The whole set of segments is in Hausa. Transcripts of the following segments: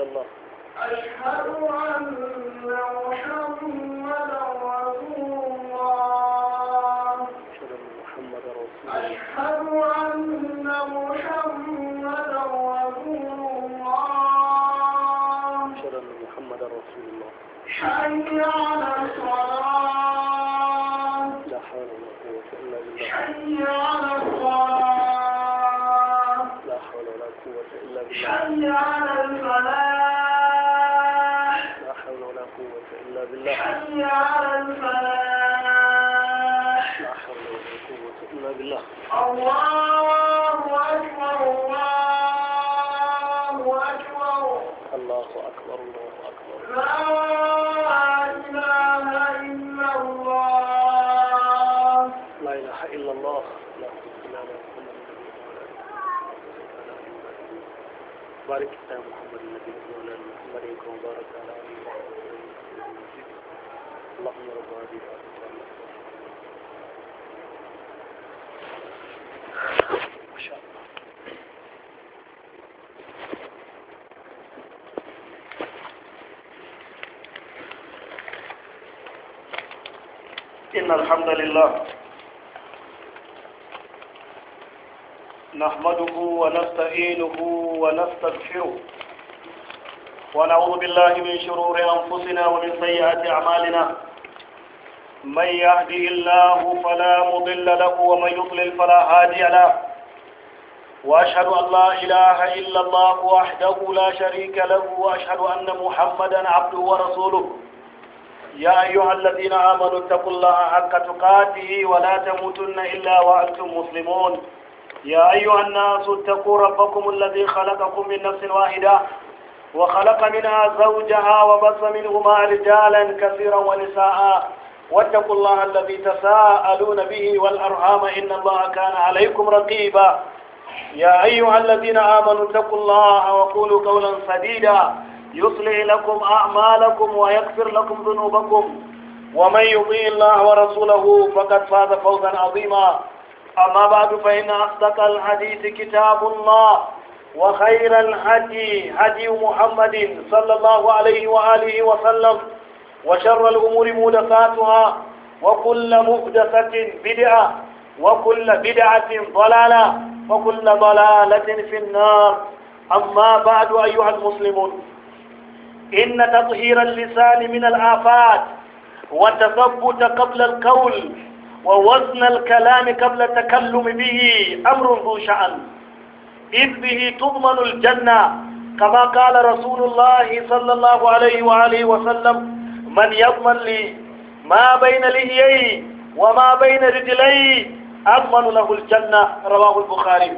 الله. أشهد أن محمدا رسول الله. أشهد أن محمدا رسول الله. أشهد أن محمدا رسول الله. أشهد أن محمدا رسول الله. حي على الصلاة. لا حول ولا قوة إلا بالله. حي على الصلاة. لا حول ولا قوة إلا بالله. حي على الفلاح. لا حول ولا قوة إلا بالله. حي على الفلاح. لا حول ولا قوة إلا بالله. الله أكبر الله أكبر. الله أكبر الله أكبر. لا إله إلا الله. لا إله إلا الله. لا إله إلا محمد. بارك يا محمد النبي وعلى محمد وبارك على آله وصحبه. اللهم رب هذه ما شاء الله. إن الحمد لله نحمده ونستعينه ونستغفره ونعوذ بالله من شرور أنفسنا ومن سيئات أعمالنا. من يهده الله فلا مضل له ومن يضلل فلا هادي له. وأشهد أن لا إله إلا الله وحده لا شريك له وأشهد أن محمدا عبده ورسوله. يا أيها الذين آمنوا اتقوا الله حق تقاته ولا تموتن إلا وأنتم مسلمون. يا أيها الناس اتقوا ربكم الذي خلقكم من نفس واحدة وخلق منها زوجها وبث منهما رجالا كثيرا ونساء واتقوا الله الذي تساءلون به والأرحام إن الله كان عليكم رقيبا. يا أيها الذين آمنوا اتقوا الله وقولوا قولا سديدا يصلح لكم أعمالكم ويغفر لكم ذنوبكم ومن يطيع الله ورسوله فقد فاز فوزا عظيما. أما بعد فإن أصدق الحديث كتاب الله وخير الهدي هدي محمد صلى الله عليه وآله وسلم وشر الأمور محدثاتها وكل محدثة بدعة وكل بدعة ضلالة وكل ضلالة في النار. أما بعد أيها المسلمون، إن تطهير اللسان من الآفات والتثبت قبل القول ووزن الكلام قبل التكلم به أمر ذو شأن، إذ به تضمن الجنة كما قال رسول الله صلى الله عليه وآله وسلم: من يضمن لي ما بين لحييه وما بين رجليه أضمن له الجنة. رواه البخاري.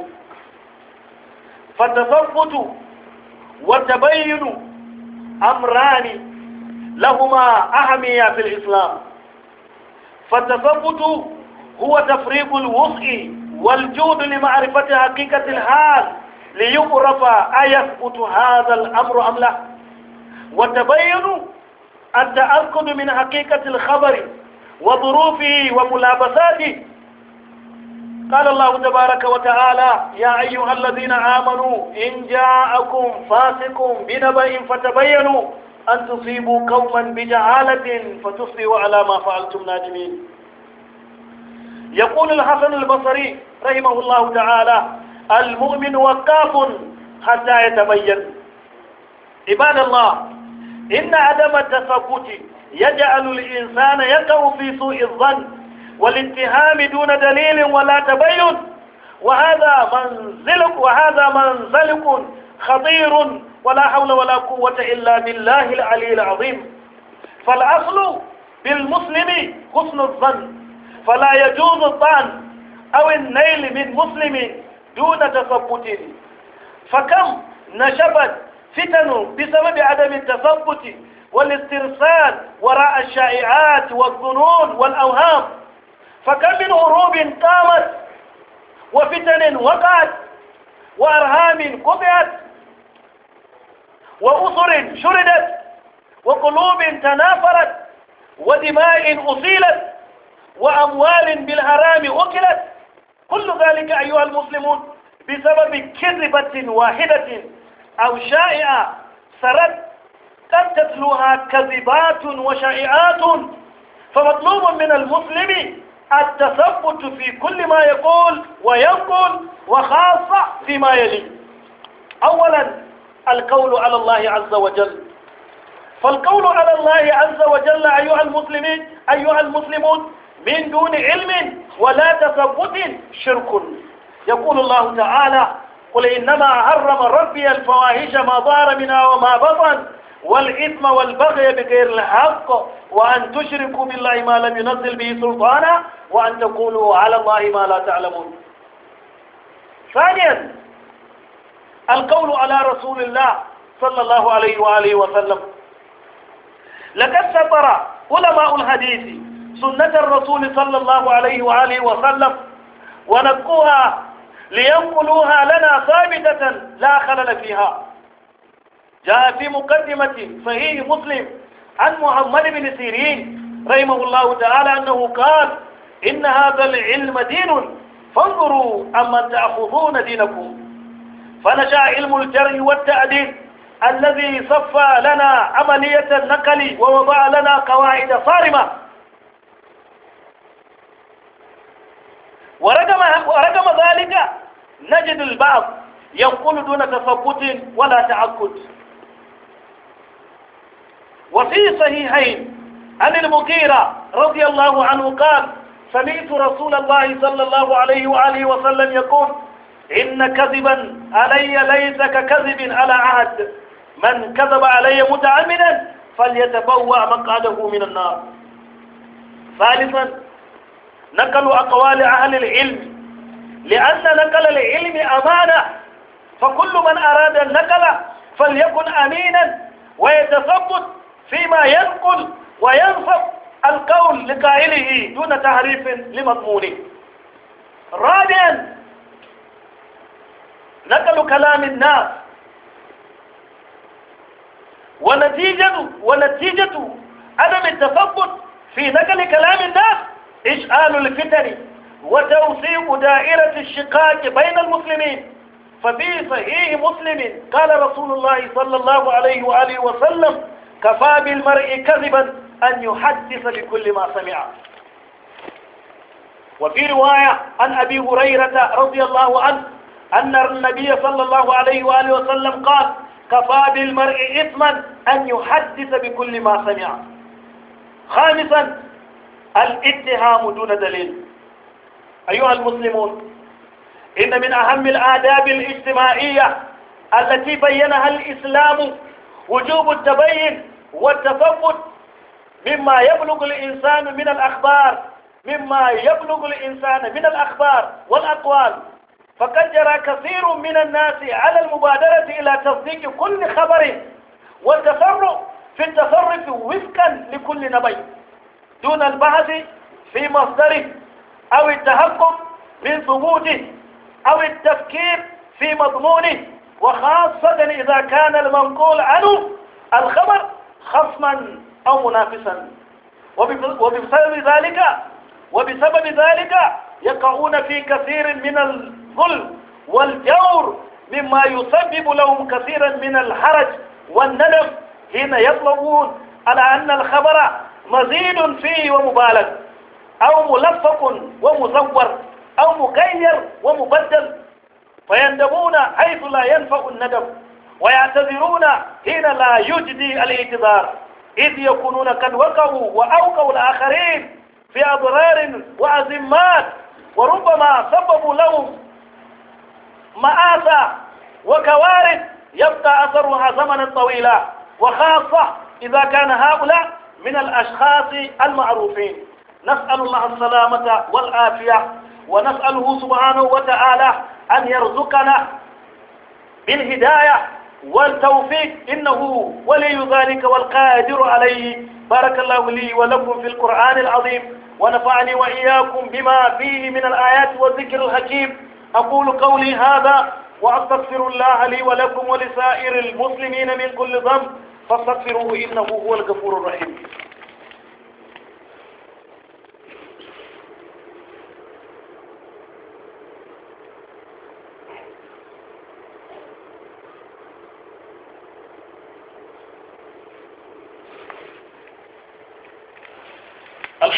فالتثبت والتبين أمران لهما أهمية في الإسلام. فالتثبت هو تفريغ الوسع والجود لمعرفة حقيقة الحال ليعرف أيثبت هذا الأمر أم لا. والتبين التأكد من حقيقة الخبر وظروفه وملابساته. قال الله تبارك وتعالى: يا أيها الذين آمنوا إن جاءكم فاسق بنبأ فتبينوا أن تصيبوا قوما بجهالة فتصبحوا على ما فعلتم نادمين. يقول الحسن البصري رحمه الله تعالى: المؤمن وقاف حتى يتبين. عباد الله، إن عدم التثبت يجعل الإنسان يقع في سوء الظن والاتهام دون دليل ولا تبين، وهذا منزلق خطير ولا حول ولا قوة إلا بالله العلي العظيم. فالأصل بالمسلم حسن الظن، فلا يجوز الطعن أو النيل من مسلم دون تثبت. فكم نشبت فتن بسبب عدم التثبت والاسترسال وراء الشائعات والظنون والأوهام. فكم من هروب قامت وفتن وقعت وأرهام قطعت وأسر شردت وقلوب تنافرت ودماء أصيلت وأموال بالحرام أكلت. كل ذلك أيها المسلمون بسبب كذبة واحدة أو شائعة سرد قد تتلوها كذبات وشائعات، فمطلوب من المسلم التثبت في كل ما يقول وينقل، وخاصة فيما يلي. أولا القول على الله عز وجل، فالقول على الله عز وجل أيها المسلمون من دون علم ولا تثبت شرك. يقول الله تعالى: قل إنما حرم ربي الفواحش ما ظهر منها وما بطن والإثم والبغي بغير الحق وأن تشركوا بالله ما لم ينزل به سلطانا وأن تقولوا على الله ما لا تعلمون. ثانيا القول على رسول الله صلى الله عليه وآله وسلم. لقد سطر علماء الحديث سنة الرسول صلى الله عليه وآله وسلم ونقوها لينقلوها لنا ثابتة لا خلل فيها. جاء في مقدمة صحيح مسلم عن محمد بن سيرين رحمه الله تعالى أنه قال: إن هذا العلم دين فانظروا أمن تأخذون دينكم. فنشأ علم الجرح والتعديل الذي صفى لنا عملية النقل ووضع لنا قواعد صارمة، ورغم ذلك نجد البعض ينقل دون تثبت ولا تعقد. وفي صحيحين عن المغيرة رضي الله عنه قال: سمعت رسول الله صلى الله عليه وآله وسلم يقول: إن كذبا علي ليس ككذب على عهد، من كذب علي متعمدا فليتبوأ مقعده من النار. ثالثا نقل أقوال أهل العلم، لأن نقل العلم أمانة، فكل من أراد النقل فليكن أمينا ويتثبت فيما ينقل وينصب القول لقائله دون تحريف لمضمونه. رابعا نقل كلام الناس، ونتيجة عدم التثبت في نقل كلام الناس إشعال الفتن وتوسيع دائرة الشقاق بين المسلمين. ففي صحيح مسلم قال رسول الله صلى الله عليه وآله وسلم: كفى بالمرء كذبا أن يحدث بكل ما سمع. وفي رواية عن أبي هريرة رضي الله عنه أن النبي صلى الله عليه وآله وسلم قال: كفى بالمرء إثما أن يحدث بكل ما سمع. خامسا الاتهام دون دليل. أيها المسلمون، إن من أهم الآداب الاجتماعية التي بينها الإسلام وجوب التبين والتثبت مما يبلغ الإنسان من الأخبار والأقوال. فقد جرى كثير من الناس على المبادرة إلى تصديق كل خبر والتسرع في التصرف وفقا لكل نبي دون البحث في مصدره أو التحقق من ثبوته أو التفكير في مضمونه، وخاصة إذا كان المنقول عنه الخبر خصما أو منافسا. وبسبب ذلك يقعون في كثير من الظلم والجور، مما يسبب لهم كثيرا من الحرج والندم حين يطلبون على أن الخبر مزيد فيه ومبالغ أو ملفق ومزور أو مغير ومبدل، فيندمون حيث لا ينفع الندم، ويعتذرون حين لا يجدي الاعتذار، إذ يكونون قد وقعوا وأوقعوا الآخرين في أضرار وأزمات، وربما سببوا لهم مآسى وكوارث يبقى أثرها زمنا طويلا، وخاصة إذا كان هؤلاء من الأشخاص المعروفين. نسأل الله السلامة والعافية، ونسأله سبحانه وتعالى أن يرزقنا بالهداية والتوفيق، إنه ولي ذلك والقادر عليه. بارك الله لي ولكم في القرآن العظيم، ونفعني وإياكم بما فيه من الآيات والذكر الحكيم. أقول قولي هذا وأستغفر الله لي ولكم ولسائر المسلمين من كل ذنب، فاستغفروه إنه هو الغفور الرحيم.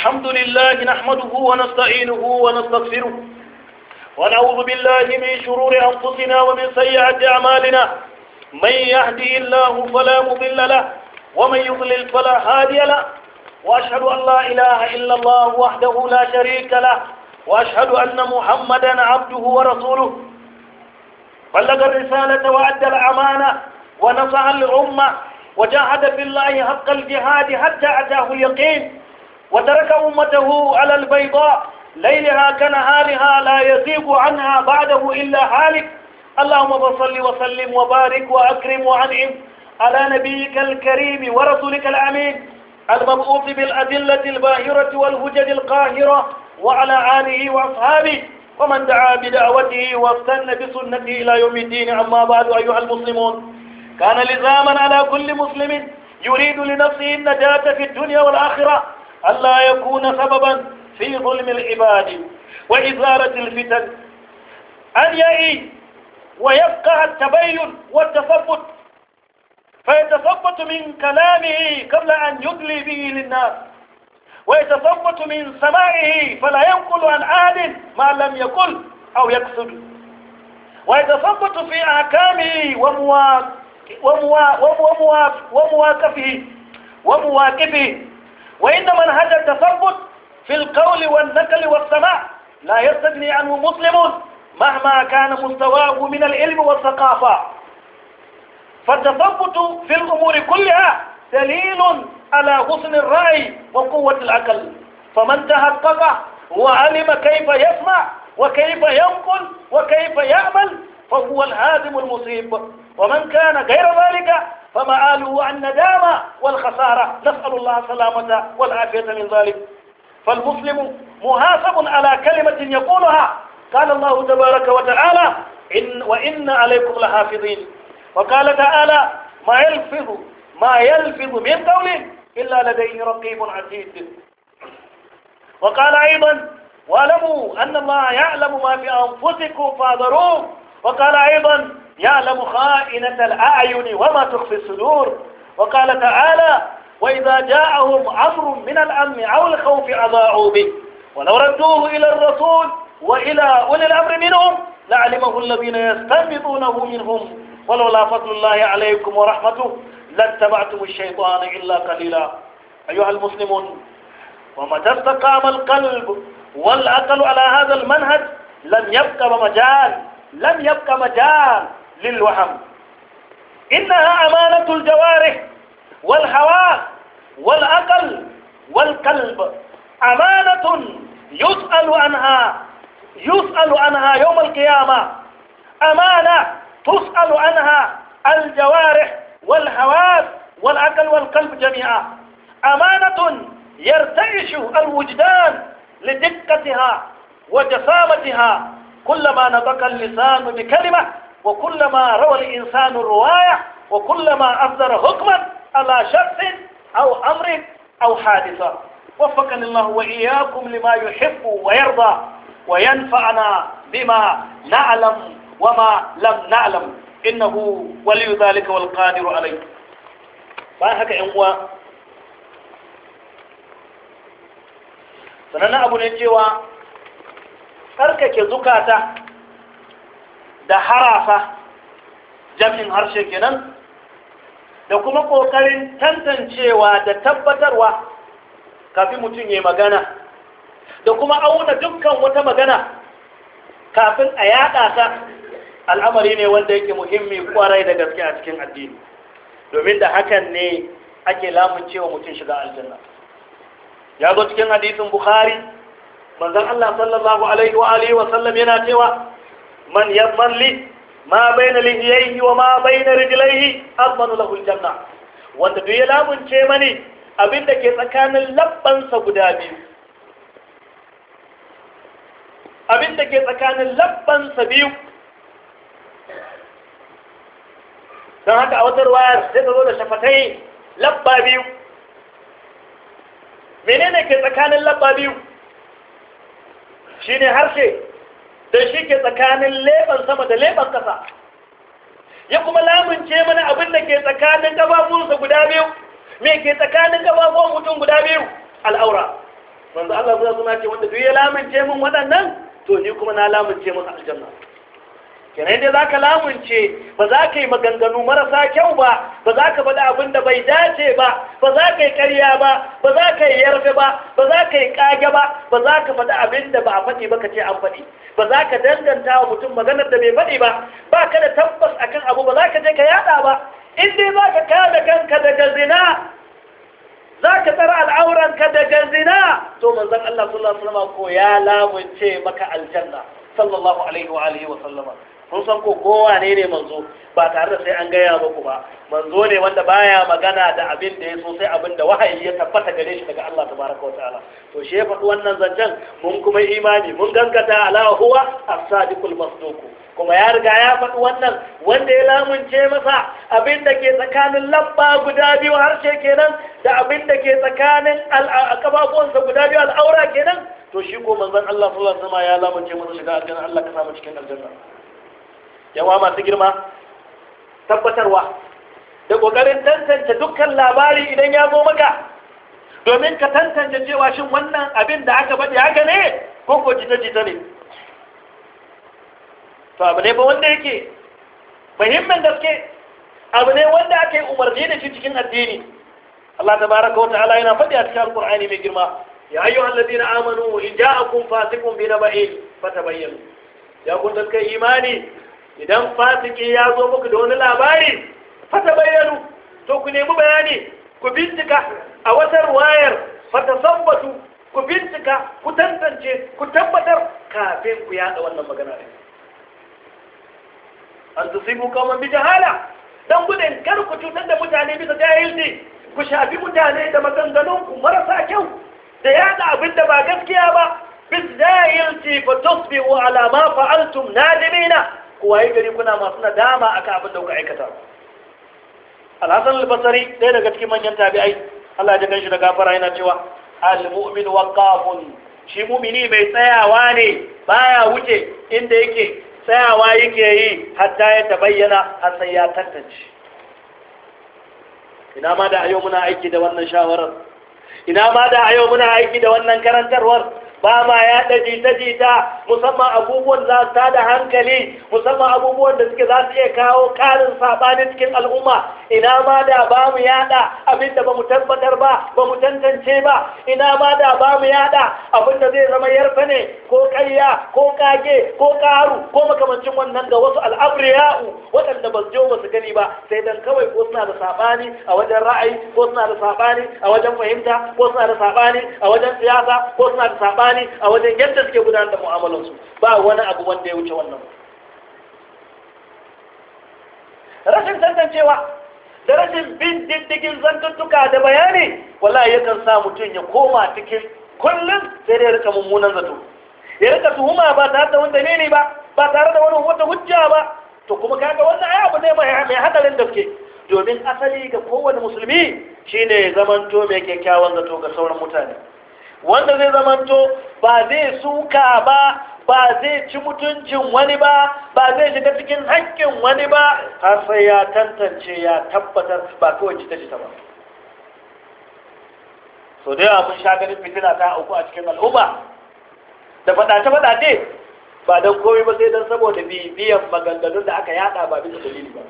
الحمد لله نحمده ونستعينه ونستغفره ونعوذ بالله من شرور أنفسنا ومن سيئات أعمالنا. من يهدي الله فلا مضل له ومن يضلل فلا هادي له، وأشهد أن لا إله إلا الله وحده لا شريك له، وأشهد أن محمدا عبده ورسوله. بلغ الرسالة وأدى الأمانة ونصح الأمة وجاهد في الله حق الجهاد حتى أتاه اليقين، وترك أمته على البيضاء ليلها كنهارها لا يزيغ عنها بعده إلا هالك. اللهم صل وسلم وبارك وأكرم وأنعم على نبيك الكريم ورسولك الأمين المبعوث بالأدلة الباهرة والهجج القاهرة، وعلى آله وأصحابه ومن دعا بدعوته واستنى بسنته إلى يوم الدين. أما بعد أيها المسلمون، كان لزاما على كل مسلم يريد لنفسه النجاة في الدنيا والآخرة ألا يكون سببا في ظلم العباد وإزالة الفتن، أن يعي ويفقه التبين والتثبت، فيتثبت من كلامه قبل أن يدلي به للناس، ويتثبت من سماعه فلا ينقل عن عاد ما لم يقل أو يقصد، ويتثبت في أحكامه ومواقفه. وإن منهج التثبت في القول والنقل والسماع لا يستغني عنه مسلم مهما كان مستواه من العلم والثقافة، فالتثبت في الأمور كلها دليل على حسن الرأي وقوة العقل. فمن تحقق وعلم كيف يسمع وكيف ينقل وكيف يعمل فهو الهازم المصيب، ومن كان غير ذلك فمآله الندامة والخسارة. نسأل الله السلامة والعافية من ذلك. فالمسلم محاسب على كلمة يقولها. قال الله تبارك وتعالى: وإن عليكم لحافظين. وقال تعالى: ما يلفظ من قول إلا لديه رقيب عتيد. وقال أيضا: واعلموا أن الله يعلم ما في أنفسكم فاحذروه. وقال أيضا: يعلم خائنة الأعين وما تخفي الصدور. وقال تعالى: وإذا جاءهم أمر من الأمن أو الخوف أضاعوا به ولو ردوه إلى الرسول وإلى أولي الأمر منهم لعلمه الذين يستنبطونه منهم ولولا فضل الله عليكم ورحمته لاتبعتم الشيطان إلا قليلا. أيها المسلمون، ومتى استقام القلب والعقل على هذا المنهج لم يبق مجال للوهم. إنها أمانة الجوارح والحواس والعقل والقلب، أمانة يسأل عنها يوم القيامة، أمانة تسأل عنها الجوارح والحواس والعقل والقلب جميعا، أمانة يرتعش الوجدان لدقتها وجسامتها. كلما نطق اللسان بكلمة وكلما روى الإنسان الرواية وكلما أصدر حكما على شخص أو أمر أو حادثة. وفقني الله وإياكم لما يحب ويرضى وينفعنا بما نعلم وما لم نعلم، إنه ولي ذلك والقادر عليه. فهك إنوا sannan abu ne cewa tsarkake zukata da harasa, jam'in harshe kenan, da kuma ƙoƙarin tantancewa da tabbatarwa kafin mutum ya magana, da kuma auna dukkan wata magana kafin a yaɗa ta, al'amari ne wanda yake muhimmi kwarai da gaske a cikin addini, domin da hakan ne ake lamuncewa mutum shiga aljanna. Ya zo cikin hadisin Bukhari, manzon Allah sallallahu alaihi wa alihi wa sallam yana cewa: man yadhalli ma bayna lihiyaihi wa ma bayna rijlaihi admanu lahu aljanna. Wanda duk ya lamunce mani abin da ke tsakanin labbansa guda biyu, abin da ke tsakanin labbansa biyu. Don haka a wata ruwayar sai ta zo da shafatai labba biyu. Menene ke tsakanin labba biyu? Shine harshe da shi ke tsakanin leɓen sama da leɓen ƙasa. Ya kuma lamunce mana abin da ke tsakanin ƙafafunsa guda biyu. Me ke tsakanin ƙafafuwan mutum guda biyu? Al'aura. manzo Allah sallallahu alaihi wasallam ce wanda duk ya lamunce min waɗannan to ni kuma na lamunce masa aljanna. kenan dai zaka lamunce ba za ka yi maganganu marasa kyau ba za ka faɗi abin da bai dace ba za ka yi ƙarya ba za ka yi yarfe ba za ka yi ƙage ba za ka faɗi abin da ba a faɗi ba ka ce an faɗi ba za ka danganta wa mutum maganar da bai faɗi ba ka da tabbas akan abu ba za ka je ka yaɗa ba in dai za ka kada kanka daga zina za ka tsara al'auranka daga zina to manzon Allah sallallahu alaihi wasallam ko ya lamunce maka aljanna sallallahu alaihi wa alihi wa sallama. kun san ko kowa ne manzo ba tare da sai an gaya muku ba manzo ne wanda baya magana da abin da ya so sai abin da wahayi ya tabbata gare shi daga Allah tabaraka wa ta'ala to shi ya faɗi wannan zancen mun kuma imani mun gaskata ala huwa as-sadiqul masduq kuma ya riga ya faɗi wannan wanda ya lamunce masa abin da ke tsakanin labba guda biyu harshe kenan da abin da ke tsakanin kafafuwansa guda biyu al'aura kenan to shi ko manzon Allah sallallahu alaihi wasallam ya lamunce masa shiga aljanna Allah ka samu cikin aljanna. Yawa masu girma tabbatarwa da ƙoƙarin tantance dukkan labari idan ya zo maka domin ka tantance cewa shin wannan abin da aka faɗi haka ne ko ko jita-jita ne. To abu ne ba wanda yake muhimmin gaske, abu ne wanda aka yi umarni da shi cikin addini. Allah tabaraka wa ta'ala yana faɗi a cikin Al-Qur'ani mai girma, ya ayyuhal ladina amanu in ja'akum fasiqun bi naba'in fatabayyanu. Ya kun da kai imani idan fasiki ya zo muku da wani labari fata bayyanu to ku nemi bayani ku bincika a wata ruwayar fata sabbatu ku bincika ku tantance ku tabbatar kafin ku yada wannan magana ne an tusibu qauman bi jahala dan gudun kar ku cutar da mutane bisa jahilci ku shafi mutane da maganganun ku marasa kyau da yada abin da ba gaskiya ba bis jahilci fa tusbihu ala ma fa'altum nadimina waye gari kuna masu nadama akan abin da kuka aikata. Al-Hasan al-Basri ɗaya daga cikin manyan tabi'ai Allah ya ganshi da gafara yana cewa al-mu'min waqafun shi mu'mini mai tsayawa ne baya wuce inda yake tsayawa yake yi hatta ya tabayyana har sai ya tantance. Ina ma da ayo muna aiki da wannan shawarar, ina ma da ayo muna aiki da wannan karantarwar, ba ma ya jita-jita musamman abubuwan za su tada hankali, musamman abubuwan da suke za su iya kawo ƙarin saɓani cikin al'umma. Ina ma da ba mu yada abin da ba mu tabbatar ba mu tantance ba. Ina ma da ba mu yada abin da zai zama yarfa ne ko ƙarya ko kage ko ƙaru ko makamancin wannan ga wasu al'abriya'u waɗanda ba su je ba su gani ba sai dan kawai ko suna da saɓani a wajen ra'ayi ko suna da saɓani a wajen fahimta ko suna da saɓani a wajen siyasa ko suna da saɓani a wajen yadda suke gudanar da mu'amalansu. Ba wani abu wanda ya wuce wannan. Rashin tantancewa da rashin bin diddigin zantuttuka da bayani wallahi yakan sa mutum ya koma cikin kullum sai dai rika mummunan zato, ya rika tuhuma ba tare da wani dalili ba tare da wani wata hujja ba. To kuma kaga wannan ai abu ne mai hadarin gaske, domin asali ga kowane musulmi shine ya zamanto mai kyakkyawan zato ga sauran mutane, wanda zai zamanto ba zai suka ba zai ci mutuncin wani ba zai shiga cikin haƙƙin wani ba har sai ya tantance ya tabbatar ba kawai jita-jita ba. So da yawa mun sha ganin fitina ta auku a cikin al'umma da faɗace-faɗace ba don komai ba sai don saboda bibiyan maganganun da aka yada ba bisa dalili ba.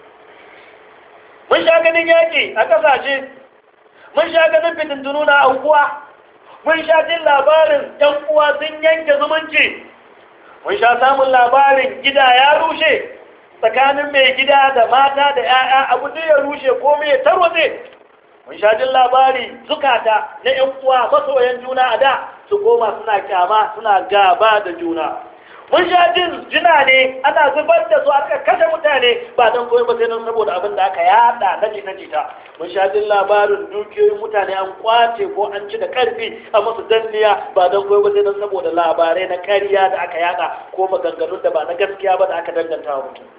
Mun sha ganin yaƙi a ƙasashe, mun sha ganin fitintunu na aukuwa, mun sha jin labarin ‘yan uwa sun yanke zumunci, mun sha samun labarin gida ya rushe tsakanin mai gida da mata da ‘ya'ya abu da ya rushe ko mai tarwatse. Mun sha jin labari zukata na ‘yan uwa masoyan juna a da su koma suna kyama suna gaba da juna. Mun sha jin jina ne ana zubar da su aka kashe mutane ba don koyi ba sai don saboda abin da aka yada na jita-jita. Mun sha jin labarin dukiyoyin mutane an kwace ko an ci da karfi a masu danniya ba don koyi ba sai don saboda labarai na ƙarya da aka yada ko maganganun da ba na gaskiya ba da aka danganta wa mutum.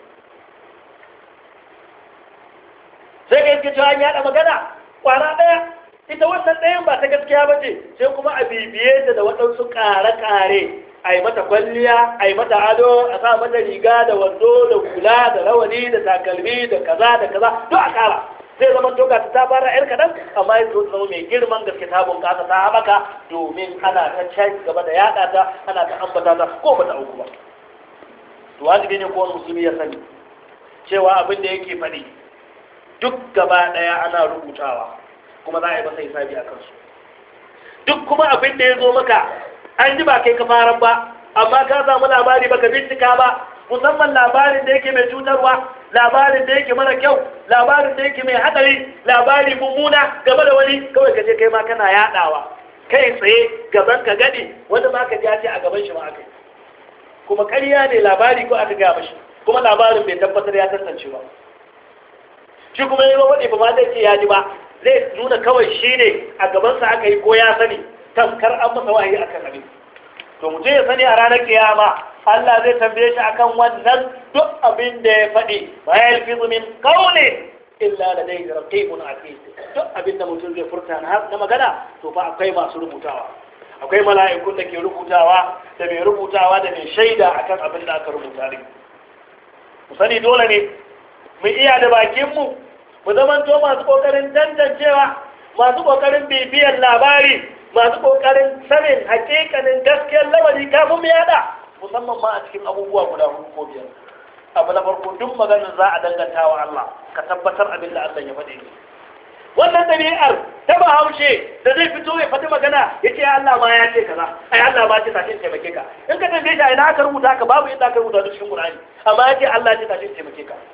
Sai ka yanke cewa an yada magana kwara ɗaya, ita wannan ɗayan ba ta gaskiya ba ce, sai kuma a bibiye ta da waɗansu ƙare-ƙare. A yi mata kwalliya, a yi mata ado, a sa mata riga da wando da hula da rawani da takalmi da kaza duk a kara. Sai zama zaman to ga ta fara yar kadan amma ya zo zama mai girman gaske ta bunƙasa ta haɓaka domin ana ta ci gaba da yaɗa ta ana ta ambata ta ko ba ta auku ba to wajibi ne kowane musulmi ya sani cewa abin da yake faɗi duk gaba ɗaya ana rubutawa kuma za a yi masa hisabi a kansu duk kuma abin da ya zo maka an ji ba kai ka fara ba amma ka samu labari baka bincika ba musamman labarin da yake mai cutarwa labarin da yake mara kyau labarin da yake mai hadari labari mummuna game da wani kawai ka je kai ma kana yadawa kai tsaye gaban ka gadi wanda ma ka ji ce a gaban shi ma aka yi kuma ƙarya ne labari ko aka gaya mashi kuma labarin bai tabbatar ya tantance ba shi kuma yi waɗe ba ma zai ce ya ji ba zai nuna kawai shi ne a gabansa aka yi ko ya sani tamkar an masa wahayi akan abin to mutum ya sani a ranar kiyama Allah zai tambaye shi akan wannan duk abin da ya faɗi ba ya yalfizu min qawlin illa ladayhi raqibun atid duk abin da mutum zai furta na magana to fa akwai masu rubutawa akwai mala'ikun da ke rubutawa da mai rubutawa da mai shaida akan abin da aka rubuta ne mu sani dole ne mu iya da bakinmu mu zamanto masu kokarin tantancewa masu kokarin bibiyar labari masu kokarin sanin hakikanin gaskiyar lamari kafin mu yada musamman ma a cikin abubuwa guda 4 ko 5 abu na farko duk maganar za a danganta wa Allah ka tabbatar abin da Allah ya faɗi wannan ɗabi'ar ta Bahaushe da zai fito ya faɗi magana ya ce Allah ma ya ce kaza ai Allah ma ce tashin taimake ka in ka tambaye shi ina aka rubuta ka babu inda aka rubuta cikin Qur'ani amma ya ce Allah ce tashin taimake ka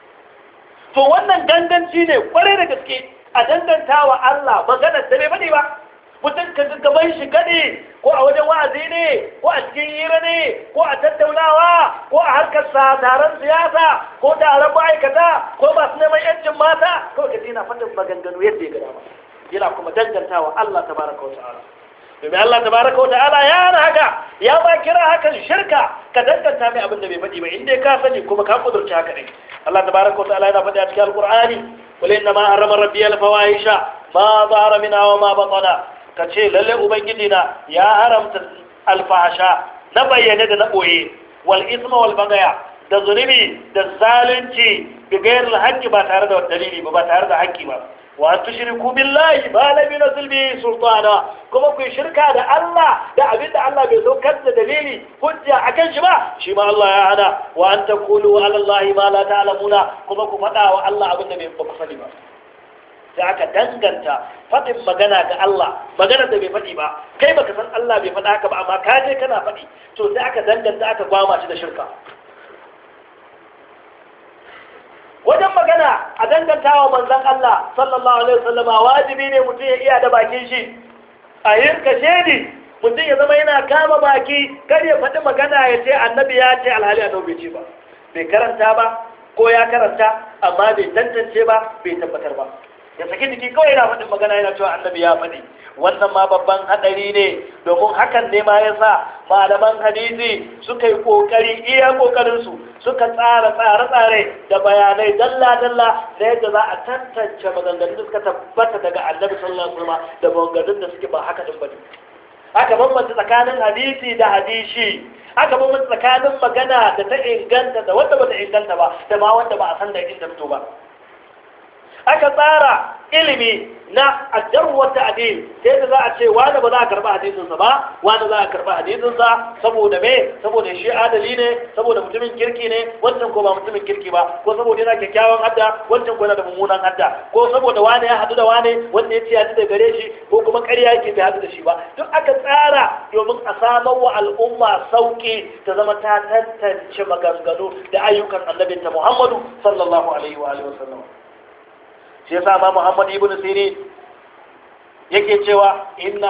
to wannan danganci ne kwarai da gaske a danganta wa Allah maganar da bai faɗi ba mutum ka gaban shi kaɗe ko a wajen wa'azi ne ko a cikin hira ne ko a tattaunawa ko a harkar taron siyasa ko taron ma'aikata ko masu neman yancin mata kawai ka yana fadin maganganu yadda ya gada ba yana kuma danganta wa Allah tabaraka wa ta'ala domin Allah tabaraka wa ta'ala ya hana haka ya ba kira hakan shirka ka danganta mai abin da bai faɗi ba inda ka sani kuma ka kudurci haka ne Allah tabaraka wa ta'ala yana faɗi a cikin alqur'ani qul inna ma harrama rabbi al-fawahisha ma zahara minha wa ma batana ka ce lalle ubangiji na ya haramta alfahasha na bayyane da na ɓoye wal isma wal bagaya da zunubi da zalunci bi gairar haƙƙi ba tare da dalili ba tare da haƙƙi ba wa an tushriku billahi ma lam yunzil bihi sultana kuma ku shirka da Allah da abinda Allah bai saukar da dalili hujja akan shi ba shi ma Allah ya hana wa an taqulu ala Allah ma la ta'lamuna kuma ku faɗa wa Allah abinda bai ku sani ba sai aka danganta faɗin magana ga Allah maganar da bai faɗi ba kai baka san Allah bai faɗa haka ba amma ka je kana faɗi to sai aka danganta aka gwama shi da shirka wajen magana a dangantawa manzon Allah sallallahu alaihi wasallam wajibi ne mutum ya iya da bakin shi a yirka shedi mutum ya zama yana kama baki kar ya faɗi magana ya ce annabi ya ce alhali annabi bai ce ba bai karanta ba ko ya karanta amma bai tantance ba bai tabbatar ba ya saki jiki kawai yana faɗin magana yana cewa annabi ya faɗi wannan ma babban haɗari ne domin hakan ne ma yasa malaman hadisi suka yi ƙoƙari iya ƙoƙarinsu suka tsara tsare-tsare da bayanai dalla-dalla da yadda za a tantance maganganun da suka tabbata daga annabi sallallahu alaihi wasallam da maganganun da suke ba haka din bane aka bambanta tsakanin hadisi da hadisi aka bambanta tsakanin magana da ta inganta da wanda bata inganta ba da ma wanda ba a san da inda fito ba aka tsara ilimi na ajarwar ta'adil sai da za a ce wani ba za a karba hadisinsa ba wani za a karba hadisinsa saboda me saboda shi adali ne saboda mutumin kirki ne wancan ko ba mutumin kirki ba ko saboda yana kyakkyawan hadda wancan ko yana da mummunan hadda ko saboda wani ya hadu da wani wanda ya ce ya ji da gare shi ko kuma ƙarya yake bai hadu da shi ba duk aka tsara domin a samar wa al'umma sauki ta zama ta tantance maganganu da ayyukan annabinta Muhammadu sallallahu alaihi wa alihi wasallam shi yasa ma Muhammad ibn Sirin yake cewa inna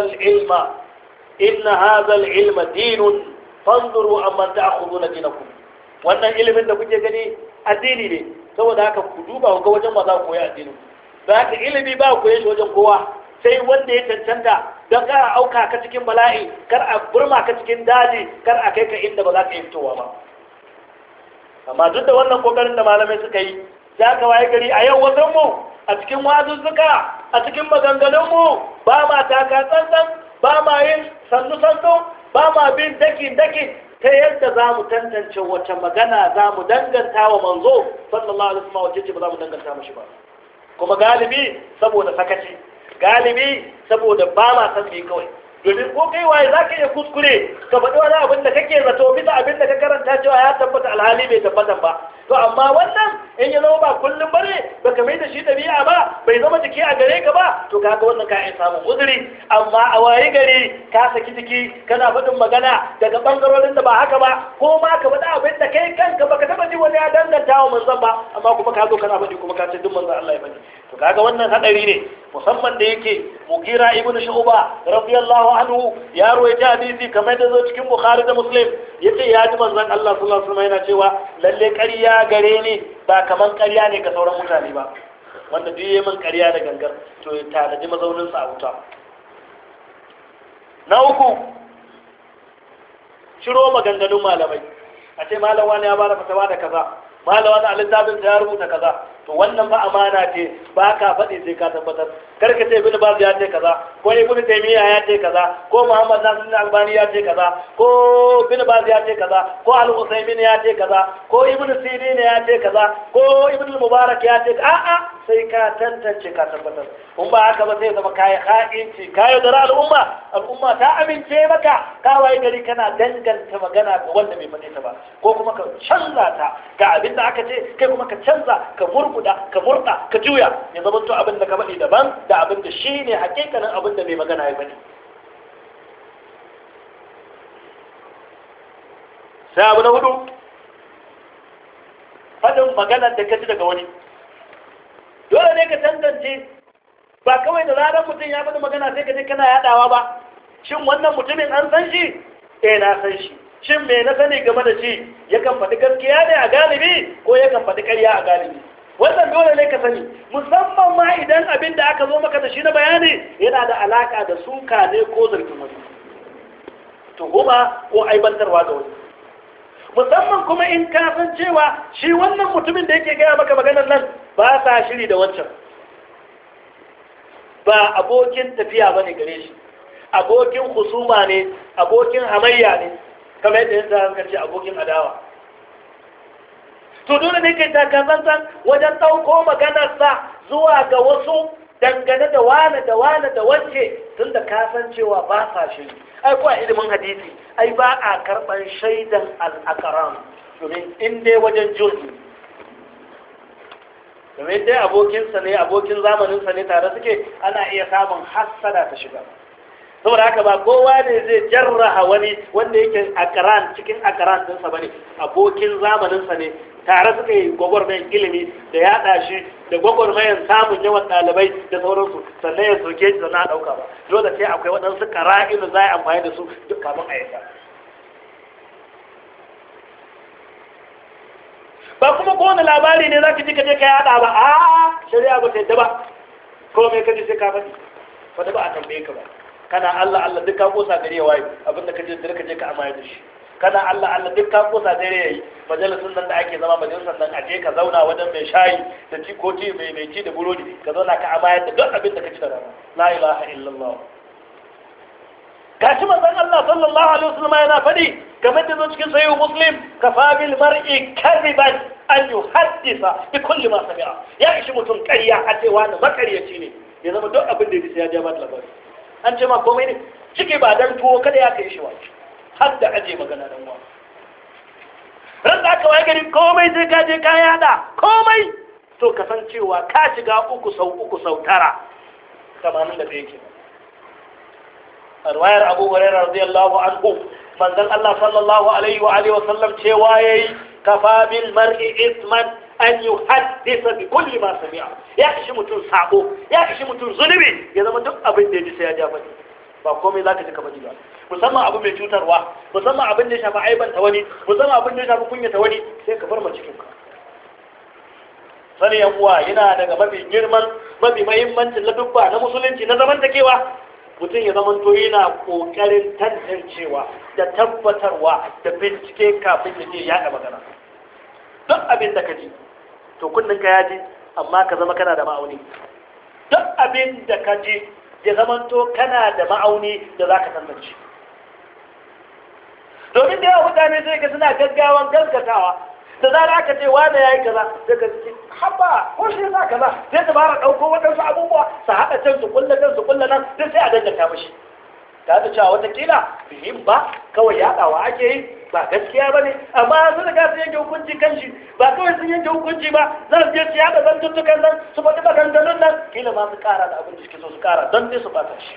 hadha al-ilma dinun fanzuru amman ta'khuduna dinakum wannan ilimin da kuke gani addini ne saboda haka ku duba ga wajen ma za ku koyi addinin da haka ilimi ba ku koyi shi wajen kowa sai wanda ya cancanta don kar a auka ka cikin bala'i kar a burma ka cikin daji kar a kai ka inda ba za ka yi fitowa ba amma duk da wannan kokarin da malamai suka yi za ka waye gari a yau wajenmu a cikin wazuzzuka a cikin maganganunmu ba ma taka tsantsan ba ma yin sannu-sannu ba ma bin daki-daki ta yadda za mu tantance wacce magana za mu danganta wa manzo sallallahu alaihi wasallam wacce ce ba za mu danganta mashi ba kuma galibi saboda sakaci, galibi saboda ba ma san bi kawai. Domin ko kai waye za ka iya kuskure ka faɗi wani abin da kake zato bisa abin da ka karanta cewa ya tabbata alhali bai tabbata ba. To amma wannan in ya zama ba kullum bane baka mai da shi ɗabi'a ba, bai zama jiki a gare ka ba, to kaga wannan ka iya samun uzuri. Amma a waye gari ka saki jiki kana faɗin magana daga bangarorin da ba haka ba, ko ma ka faɗi abin da kai kanka baka taɓa ji wani ya danganta wa manzon ba, amma kuma ka zo kana faɗi kuma ka ce duk manzon Allah ya faɗi. To kaga wannan hadari ne, musamman da yake Mughira ibn Shu'ba radiyallahu anhu ya rawaita hadisi kamar da zo cikin Bukhari da Muslim, yace ya ji manzon Allah sallallahu alaihi wasallam yana cewa lalle ƙarya gare ni ba kaman ƙarya ne ga sauran mutane ba, wanda duk yayin ƙarya da gangar to ya tanaji mazaunin sa a wuta. Na uku, shiro maganganun malamai, a ce malam wani ya bada fatawa da kaza, malam wani a littafin ya rubuta kaza, to wannan ba amana ce, ba ka faɗi sai ka tabbatar. Karka ce ibn Baz ya ce kaza, ko ibn Taymiyyah ya ce kaza, ko Muhammad Nasiruddin Albani ya ce kaza, ko ibn Baz ya ce kaza, ko Al-Utsaimin ya ce kaza, ko ibn Sirin ya ce kaza, ko ibn Mubarak ya ce a'a, sai ka tantance ka tabbatar. Kun ba haka ba sai zama kai ha'inci, kai da al'umma ta amince maka, ka waye gari kana danganta magana ga wanda bai faɗe ta ba, ko kuma ka canza ta ga abin da aka ce, kai kuma ka canza, ka murda, ka juya, ya zama to abin da ka faɗi daban da abin da shi ne hakikanin abin da mai magana ya faɗi. Sai abu na hudu, faɗin maganar da ka ji daga wani. Dole ne ka tantance, ba kawai da zarar mutum ya faɗi magana sai ka je kana yaɗawa ba. Shin wannan mutumin an san shi? Na san shi. Shin me na sani game da shi? Yakan faɗi gaskiya ne a galibi ko yakan faɗi ƙarya a galibi? Wannan dole ne ka sani, musamman ma idan abin da aka zo maka da shi na bayani yana da alaka da suka ne ko zargin wani, tuhuma ko aibantarwa da wani. Musamman kuma in ka san cewa shi wannan mutumin da yake gaya maka maganar nan ba sa shiri da wancan, ba abokin tafiya ba ne gare shi, abokin husuma ne, abokin hamayya ne, kamar yadda yadda ce abokin adawa. To dole ne kai takazantan wajen ɗauko maganarsa zuwa ga wasu dangane da wane da wance, tun da kasancewa ba sa shiri. Ai kuwa ilimin hadisi, ai ba a karɓar shaidan al'akaram, domin in dai wajen jirgi. Domin dai abokinsa ne, abokin zamaninsa ne tare suke, ana iya samun hassada ta shiga. Saboda haka ba kowa ne zai jarraha wani wanda yake akaran cikin akaran ɗinsa ba ne, abokin zamaninsa ne, tare suka yi gwagwarmayan ilimi da yaɗa shi da gwagwarmayan samun yawan ɗalibai da sauransu, sannan ya soke shi sannan a ɗauka ba. Dole sai akwai waɗansu ƙara'inu za a yi amfani da su duk kafin a yadda. Ba kuma kowane labari ne za ka ji ka je ka yaɗa ba, a shari'a ba ta yadda ba, ko mai ka ji sai ka faɗi, wanda ba a tambaye ka ba. Kana Allah duk ka kosa gare ya waye, abinda ka je da ka je ka amaya da shi. Kana Allah duk ka kosa dare yayi, majalisun nan da ake zama majalisun nan aje ka zauna wajen mai shayi da ci ko ci mai ci da burodi, ka zauna ka amaya da duk abin da ka ci da rana. La ilaha illallah. Gashi manzon Allah sallallahu alaihi wasallam yana faɗi game da cikin sahih Muslim, kafa bil mar'i kadiban an yuhaddisa bi kulli ma sami'a. Ya ishi mutum ƙarya a cewa na makaryaci ne, ya zama duk abin da ya ji ya ja ba labari. An ce ma komai ne, ciki ba dan tuwo kada ya kai shi wa, har da aje magana dan wa. Ran da aka waye gari komai sai ka je ka yada, komai to kasancewa ka shiga uku sau tara, 81 ke. A riwayar Abu Hurairah radiyallahu anhu, manzon Allah sallallahu alaihi wa alihi wa sallam cewa yayi kafa bil mar'i isman an yuhaddisa bi kulli ma sami'a. Ya ishi mutum sabo, ya ishi mutum zunubi, ya zama duk abin da ya ji sai ya ja faɗi. Ba komai zaka ji ka faɗi ba. Musamman abin mai cutarwa, musamman abin da ya shafi aibanta wani, musamman abin da ya shafi kunyata wani, sai ka bar ma cikin ka. Sani yan uwa yana daga mafi girman, mafi muhimmancin ladubba na musulunci na zamantakewa. Mutum ya zama to yana kokarin tantancewa da tabbatarwa da bincike kafin ya je yaɗa magana. Duk abin da ka ji, to kunnin ka ya ji, amma ka zama kana da ma'auni. Duk abin da ka ji ya zamanto kana da ma'auni da za ka tantance. Domin da yawa mutane sai ka suna gaggawan gaskatawa, da zara aka ce wanda yayi kaza sai ka ce haba ko shi yasa kaza sai ta fara dauko wadansu abubuwa su haɗa can su kulla can su kulla nan sai a danganta mishi ta da cewa watakila bihim ba kawai yaɗawa ake yi ba gaskiya ba ne amma sun riga sun yanke hukunci kan shi ba kawai sun yanke hukunci ba za su je su yaɗa zantuttukan nan su faɗi maganganun nan kila ma su ƙara da abin da suke so su ƙara don dai su ɓata shi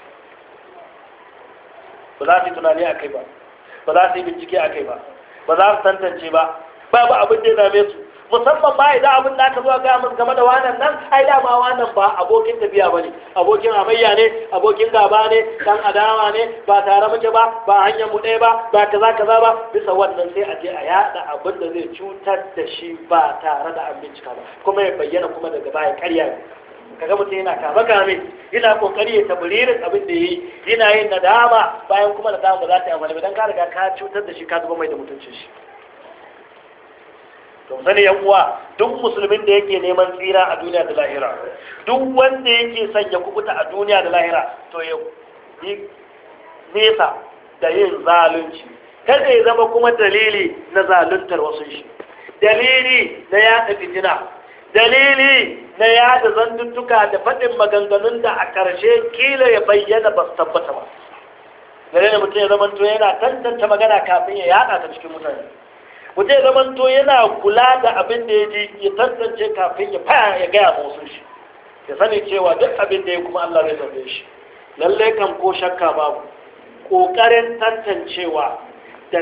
ba za su yi tunani a kai ba ba za su yi bincike a kai ba ba za su tantance ba babu abin da ya dame su musamman ba idan abin da aka zo ga musu game da wannan nan ai dama wannan ba abokin tafiya bane abokin hamayya ne abokin gaba ne dan adawa ne ba tare muke ba hanyar mu ɗaya ba kaza kaza ba bisa wannan sai a je a yada abin da zai cutar da shi ba tare da an bincika ba kuma ya bayyana kuma daga baya ƙarya ne kaga mutum yana kame yana kokari ya tabiririn abin da yi yana yin nadama bayan kuma nadama ba za ta yi amfani ba dan ka riga ka cutar da shi ka zuba mai da mutuncin shi to sani yan uwa duk musulmin da yake neman tsira a duniya da lahira duk wanda yake son ya kubuta a duniya da lahira to ya yi nesa da yin zalunci kada ya zama kuma dalili na zaluntar wasu shi dalili na yaɗa fitina dalili na yada zantuttuka da faɗin maganganun da a ƙarshe kila ya bayyana ba su tabbata ba gare da mutum ya zamanto yana tantance magana kafin ya yada ta cikin mutane mutum ya zamanto yana kula da abin da ya ji ya tantance kafin ya faya ya gaya wasu shi ya sani cewa duk abin da ya kuma Allah zai tambaye shi lallai kan ko shakka babu ƙoƙarin tantancewa da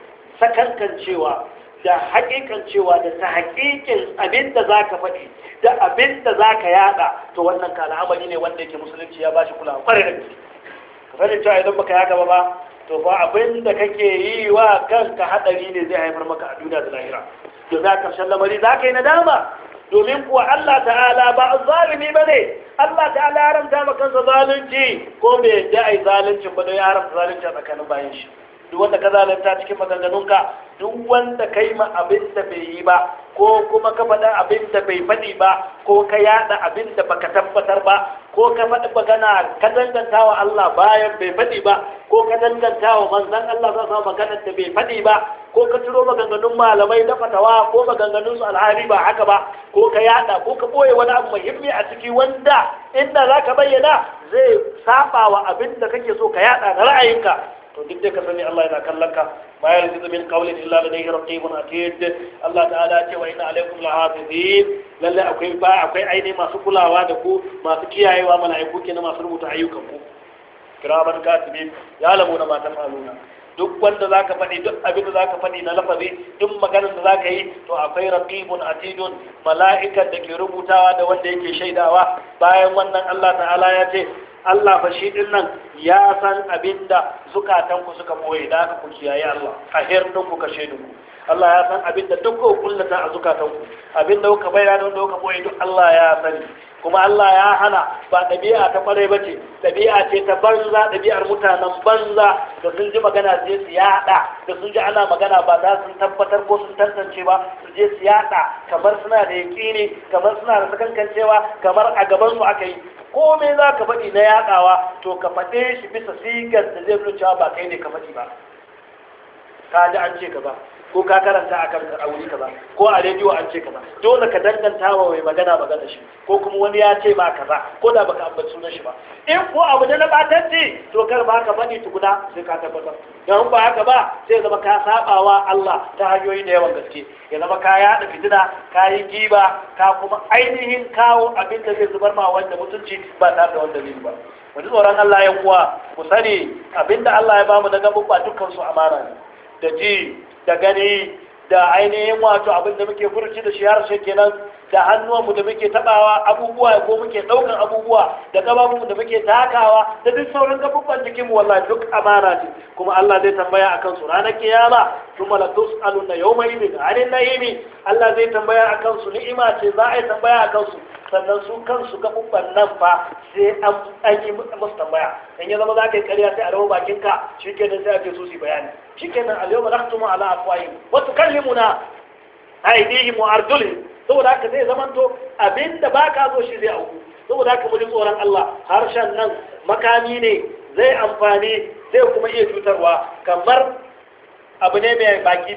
sakankancewa da hakikancewa da ta hakikin abin da za ka faɗi da abin da za ka yada to wannan ka al'amari ne wanda yake musulunci ya ba shi kula kwarai da gaske ka sani cewa idan baka yaka ba to fa abin da kake yi wa kanka hadari ne zai haifar maka a duniya da lahira to za karshen lamari za ka yi nadama domin kuwa Allah ta'ala ba zalimi ba ne Allah ta'ala ya haramta maka kansa zalunci ko bai yadda ai zaluncin ba don ya haramta zalunci a tsakanin bayan shi duk wanda ka zalunta cikin maganganunka duk wanda kai ma abin da bai yi ba ko kuma ka faɗa abin da bai faɗi ba ko ka yaɗa abin da baka tabbatar ba ko ka faɗi magana ka danganta wa Allah bayan bai faɗi ba ko ka danganta wa manzon Allah za su maganar da bai faɗi ba ko ka turo maganganun malamai na fatawa ko maganganun su alhari ba haka ba ko ka yaɗa ko ka ɓoye wani abu muhimmi a ciki wanda inda za ka bayyana zai saba wa abin da kake so ka yaɗa na ra'ayinka to duk da ka sani Allah yana kallon ka ma yalzizu min qawlin illa ladayhi raqibun atid Allah ta'ala ce wa inna alaykum lahafizin lalle akwai aini masu kulawa da ku masu kiyayewa mala'iku kenan masu rubuta ayyukan ku kiraman katibin ya lamu na matan aluna duk wanda zaka faɗi duk abin da zaka faɗi na lafazi duk maganar da zaka yi to akwai raqibun atidun mala'ikan da ke rubutawa da wanda yake shaidawa bayan wannan Allah ta'ala ya ce Allah fa shi din nan ya san abinda zukatanku suka boye da aka ku kiyaye Allah a hirdin ku kashe ku Allah ya san abinda duk ku kullata a zukatanku abinda kuka bayyana da wanda kuka boye duk Allah ya sani kuma Allah ya hana ba ɗabi'a ta ƙwarai ba ce ɗabi'a ce ta banza ɗabi'ar mutanen banza da sun ji magana su je su yaɗa da sun ji ana magana ba za su tabbatar ko sun tantance ba su je su yaɗa kamar suna da yaƙini kamar suna da sakankancewa kamar a gaban su aka yi komai za ka faɗi na yaɗawa to ka faɗe shi bisa sigar da zai nuna cewa ba kai ne ka faɗi ba ka ji an ce ka ba ko ka karanta a kan a wuri kaza ko a rediyo an ce kaza dole ka danganta wa mai magana shi ko kuma wani ya ce ma kaza ko da baka ambaci sunan shi ba in ko abu da na batanci to kar ba ka faɗi tukuna sai ka tabbatar don ba haka ba sai zama ka sabawa Allah ta hanyoyi da yawan gaske ya zama ka yaɗa fitina ka yi giba ka kuma ainihin kawo abin da zai zubar ma wanda mutunci ba tare da wanda zai ba wani tsoron Allah ya kuwa ku sani abinda Allah ya bamu na gabubba dukkan su amana ne da ji da gani da ainihin wato abin da muke furuci da shi harshe kenan da hannuwanmu da muke tabawa abubuwa ko muke daukan abubuwa da gabanmu da muke takawa da duk sauran gabubban jikinmu wallahi duk amana ce kuma Allah zai tambaya akan su ranar kiyama kuma la tus'aluna yawma idin 'anil na'imi Allah zai tambaya akan su ni'ima ce za a yi tambaya akan su sannan su kansu gabubban nan fa sai an yi musu tambaya in ya zama za ka yi ƙarya sai a rawa bakinka shi kenan sai a ce su bayani shi kenan al-yawma nakhtumu ala afwahihim wa tukallimuna aydihim wa arjulihim saboda haka zai zamanto abinda baka zo shi zai auku saboda haka mu ji tsoron Allah harshen nan makami ne zai amfani zai kuma iya cutarwa kamar abu ne mai baki biyu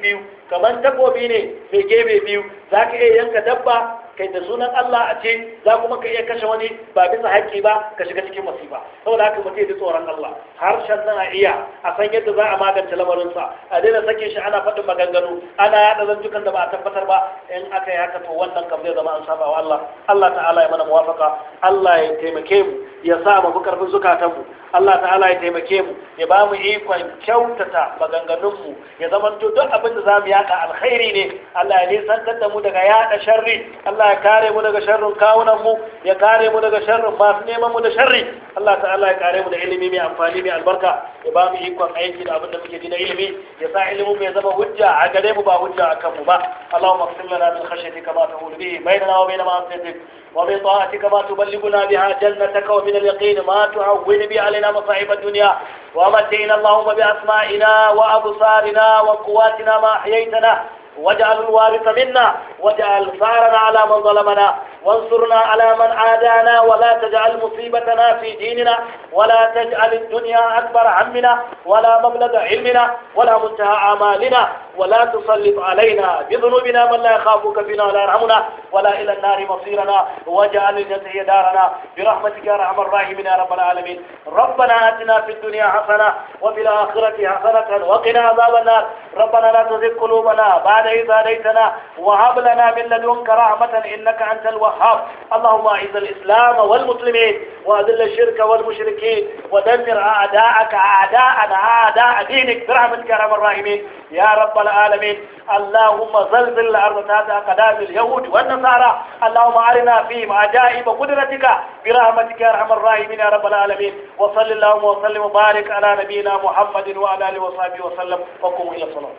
kamar takobi ne mai gebe biyu, za ka iya yanka dabba kai da sunan Allah a ce, za kuma ka iya kashe wani ba bisa haƙƙi ba ka shiga cikin masifa. Saboda haka mutum ya ji tsoron Allah, harshen nan a iya a san yadda za a magance lamarinsa, a daina sake shi ana faɗin maganganu, ana yaɗa zantukan da ba a tabbatar ba. In aka yi haka to wannan kam zai zama an saba wa Allah. Allah ta'ala ya mana muwafaka, Allah ya taimake mu, ya sa mu karfin zukatanmu, Allah ta'ala ya taimake mu, ya ba mu ikon kyautata maganganunmu, ya zama duk abin da za mu yaɗa alkhairi ne. Allah ya nisantar da mu daga yaɗa sharri, Allah ya kare mu daga sharrin kawunan mu, ya kare mu daga sharrin masu neman mu da sharri. Allah ta'ala ya kare mu da ilimi mai amfani mai albarka, ya ba mu ikon aiki da abin da muke ji na ilimi, ya sa ilimin mu ya zama hujja a gare mu ba hujja a kanmu ba. Allahumma qsim lana min khashyatika ma tahulu bihi bainana wa bain ma'asiyatik wa min ta'atika ma tuballighuna biha jannataka wa min al-yaqin ma tuhawwin bi alaina masa'ib ad-dunya wa mat'ina Allahumma bi asma'ina wa absarina wa quwwatina ma ahyaytana واجعل الوارث منا واجعل ثارنا على من ظلمنا وانصرنا على من عادانا ولا تجعل مصيبتنا في ديننا ولا تجعل الدنيا أكبر همنا ولا مبلغ علمنا ولا منتهى آمالنا ولا تسلط علينا بذنوبنا من لا يخافك فينا ولا يرحمنا ولا إلى النار مصيرنا واجعل الجنة هي دارنا برحمتك يا أرحم الراحمين يا رب العالمين. ربنا آتنا في الدنيا حسنة وفي الآخرة حسنة وقنا عذاب النار. ربنا لا تزغ قلوبنا بعد إذ هديتنا وهب لنا من لدنك رحمة إنك أنت الوهاب. اللهم أعز الإسلام والمسلمين وأذل الشرك والمشركين ودمر أعداءك أعداءنا أعداء دينك برحمتك يا أرحم الراحمين يا رب العالمين. اللهم زلزل الأرض تحت أقدام اليهود والنصارى. اللهم أرنا فيهم عجائب قدرتك برحمتك يا أرحم الراحمين يا رب العالمين. وصل اللهم وسلم وبارك على نبينا محمد وعلى آله وصحبه وسلم وقوموا إلى الصلاة.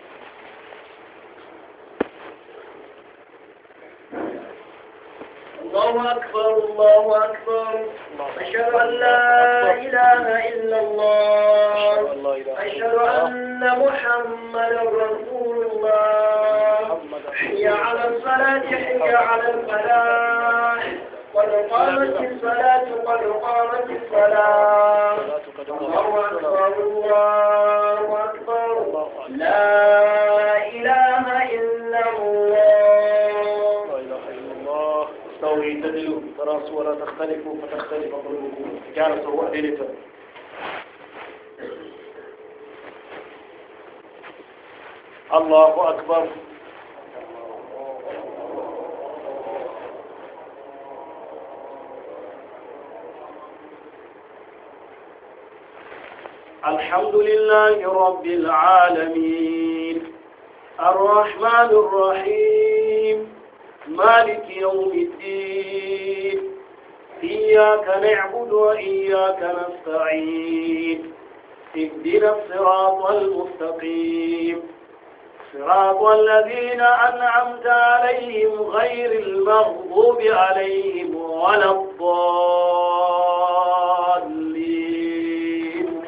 الله أكبر الله أكبر أشهد أن لا إله إلا الله أشهد أن محمدا رسول الله. حي على الصلاة حي على الفلاح قد قامت الصلاة قد قامت الصلاة. الله أكبر الله أكبر لا إله إلا الله. استووا اعتدلوا تراصوا ولا تختلفوا فتختلف قلوبكم. كان سوء دينته. الله أكبر. الحمد لله رب العالمين الرحمن الرحيم مالك يوم الدين إياك نعبد وإياك نستعين اهدنا الصراط المستقيم صراط الذين أنعمت عليهم غير المغضوب عليهم ولا الضالين.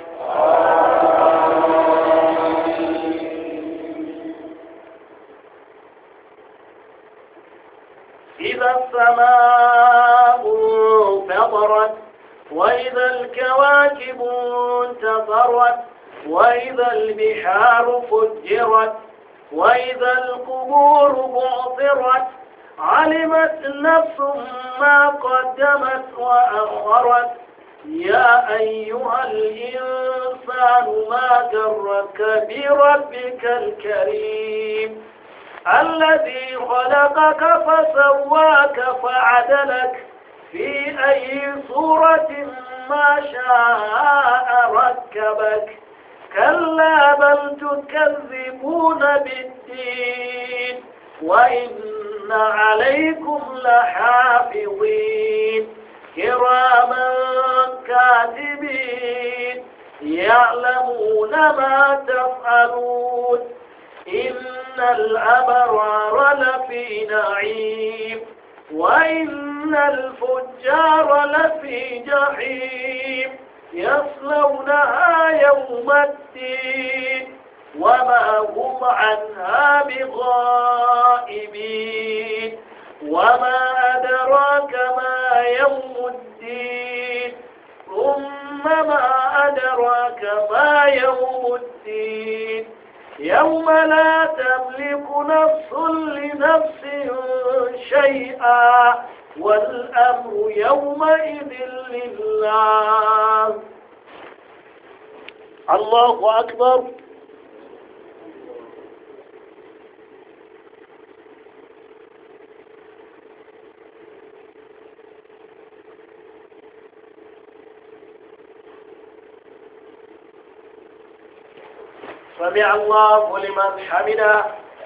إذا السماء انفطرت وإذا الكواكب انتثرت وإذا البحار فجرت وإذا القبور بعثرت علمت نفس ما قدمت وأخرت. يا أيها الإنسان ما غرك بربك الكريم الذي خلقك فسواك فعدلك في أي صورة ما شاء ركبك. كلا بل تكذبون بالدين وإن عليكم لحافظين كراما كاتبين يعلمون ما تفعلون. إن الأبرار لفي نعيم وإن الفجار لفي جحيم يصلونها يوم الدين وما هم عنها بغائبين. وما أدراك ما يوم الدين ثم ما أدراك ما يوم الدين يوم لا تملك نفس لنفس شيئا والأمر يومئذ لله. الله أكبر. سمع الله لمن حمده.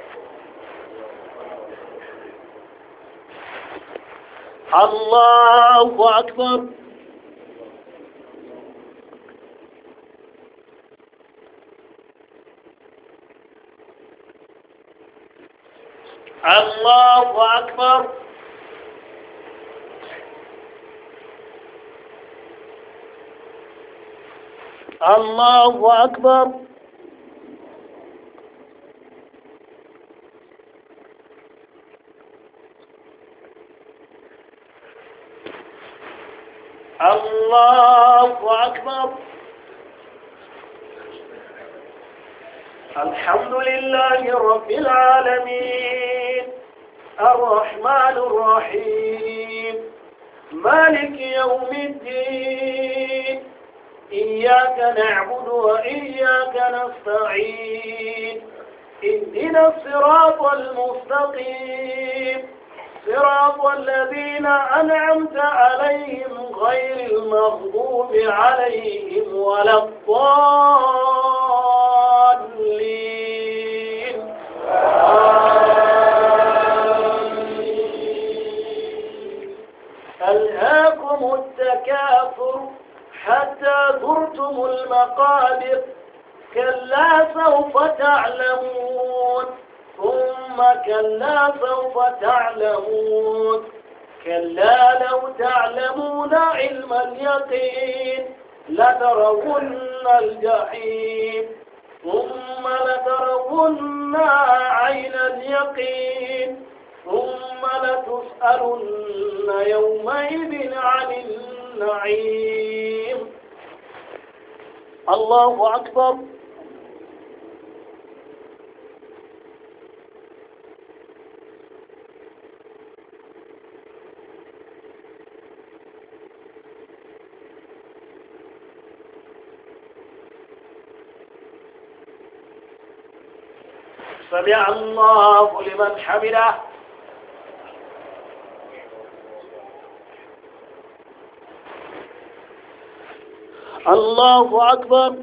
الله أكبر. الله أكبر. الله أكبر. الله أكبر. الحمد لله رب العالمين الرحمن الرحيم مالك يوم الدين إياك نعبد وإياك نستعين اهدنا الصراط المستقيم صراط الذين أنعمت عليهم غير المغضوب عليهم ولا الضالين. ألهاكم التكاثر حتى زرتم المقابر كلا سوف تعلمون ثم كلا سوف تعلمون كلا لو تعلمون علم اليقين لترون الجحيم ثم لترون عين اليقين ثم لتسألن يومئذ عن النعيم. الله أكبر. سمع الله لمن حمده. الله أكبر.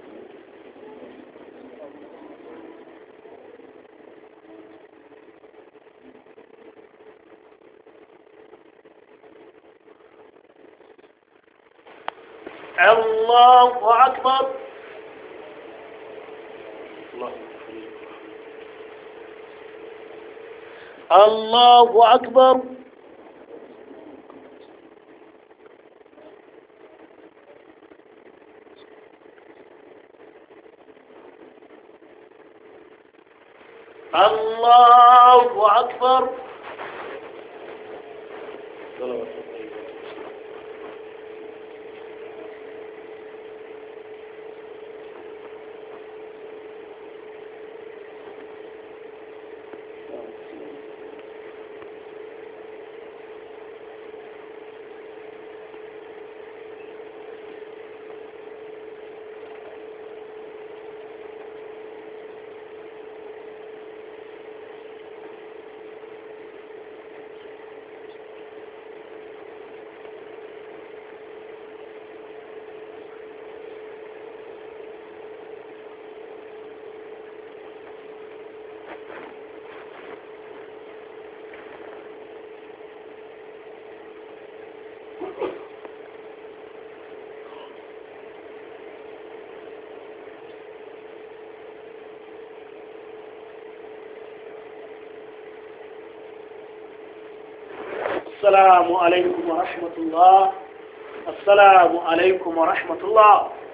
الله أكبر. الله أكبر. الله أكبر. السلام عليكم ورحمة الله. السلام عليكم ورحمة الله.